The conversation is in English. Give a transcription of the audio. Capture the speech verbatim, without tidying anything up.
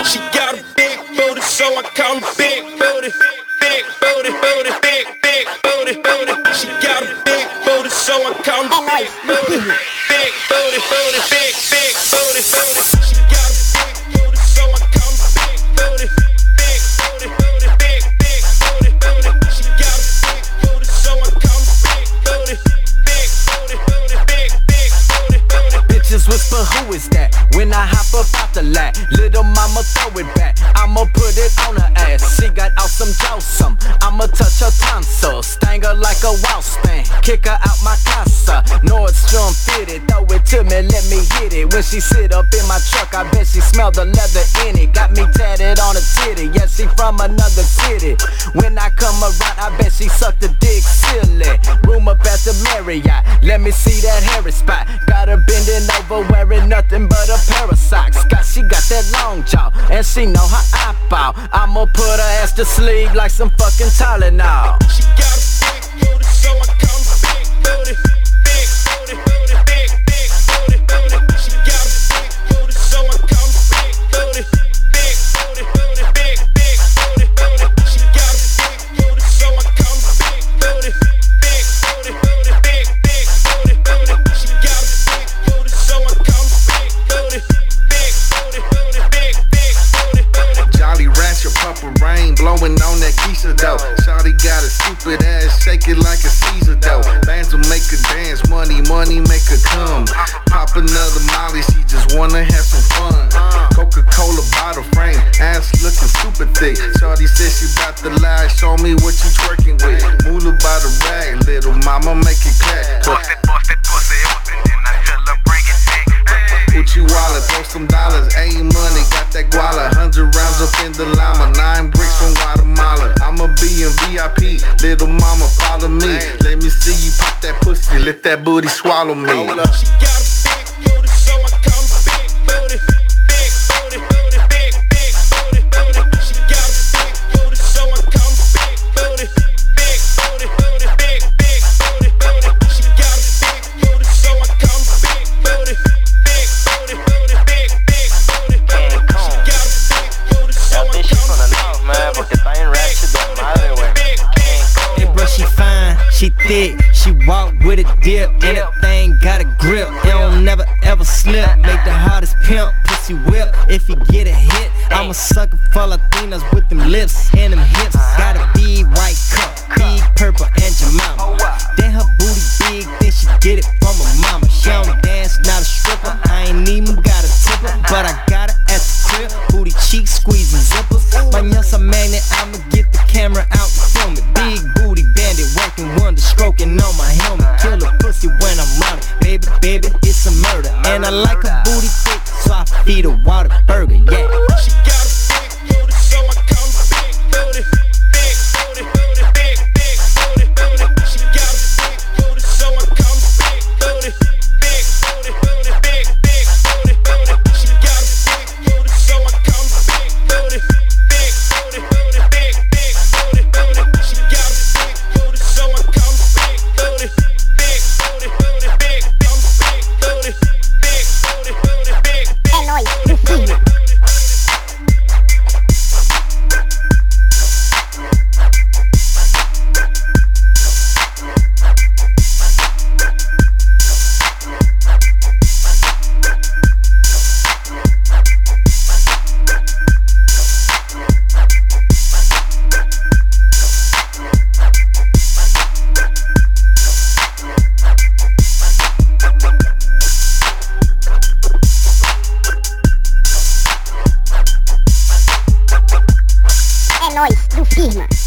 She got a big booty, so I call her big booty. Big booty, booty, big, big booty, booty. She got a big booty, so I call her big booty. Big booty, booty, big, big booty, booty. She got a big booty, so I call her big booty. Big booty, booty, big, big booty, booty. She got a big booty, so I call her big booty. Big booty, booty, big, big booty, booty. Bitches whisper, who is that? When I hop up out the lat, little mama throw it back. I'ma put it on her ass. She got awesome jawsome. I'ma touch her tonsil, sting her like a waltz stand. Kick her out my casa. Nordstrom fitted, throw it to me, let me hit it. When she sit up in my truck, I bet she smell the leather in it. Got me tatted on her titty, yeah, she from another city. When I come around, I bet she suck the dick silly. Room up at the Marriott, let me see that hairy spot. Got her bending over, wearing nothing but a pair of socks. Got, she got that long jaw, and she know how I bow. I'ma put her ass to sleep like some fucking Tylenol. She got a big booty, so I call her big booty. Big booty, booty, big, big booty, booty. She got a big booty, so I call her big booty. Big booty, booty, big, big booty, booty. She got a big booty, so I call her big booty. Big booty, booty, big, big booty, booty. She got a big booty, so I call her big booty. Big booty, booty, big, big booty, booty. Jolly Rancher, Purple Rain, blowing on that Keisha dough. Shawty got a stupid ass, shake it like a Caesar dough. Bands will make her dance, money, money make her come. Pop another Molly, she just wanna have some fun. Coca-Cola bottle frame, ass looking super thick. Shawty said she bout to lie, show me what you twerking with. Moolah by the rag, little mama make it clap. Bust it, bust it, pussy open, and I tell her bring it back. Put you wallet, throw some dollars, ayy money, got that guala. Hundred rounds up in the llama, nine bricks from Guatemala. I'ma be in V I P, little mama follow me. Let me see you pop that pussy, let that booty swallow me. She got a big booty, so I call her big booty. Big booty, booty, big, big booty, booty. She got a big booty, so I call her big booty. Big booty, booty, big, big booty, booty. She got a big booty, so I call her big booty. Big booty, booty, big, big booty, booty. She got a big booty, so I call her big booty. Hey bro, she fine, she thick, she walk with a dip, and that thing got a grip. It don't never ever slip. Make the hardest pimp pussy whip. If you get a hit, I'm a sucker for Latinas with them lips and them hips. Got a big white cup, big purple and Jemima. Then her booty big, then she get it from her mama. She don't dance, not a stripper. I ain't even got a tipper, but I got her at the crib. Booty cheeks squeezing zippers. Mañana magnet, I'ma get the camera out and film it. Big booty bandit working wonder, stroking on my helmet. Kill a pussy when I'm running. Baby, baby, it's a murder. And I like a booty thick, so I feed a water burger, yeah. She got a big booty, so I call her big booty. Big booty, booty, big, big booty, booty. She got a big booty, so I call her big booty. Big booty, booty, big, big booty, booty. She got a big booty, so I call her big booty. Big booty, booty, big, big booty, booty. She got a big booty, so I call her big booty. Big booty, booty, big, big booty. Big booty, booty, big, big booty. É nóis, do firma.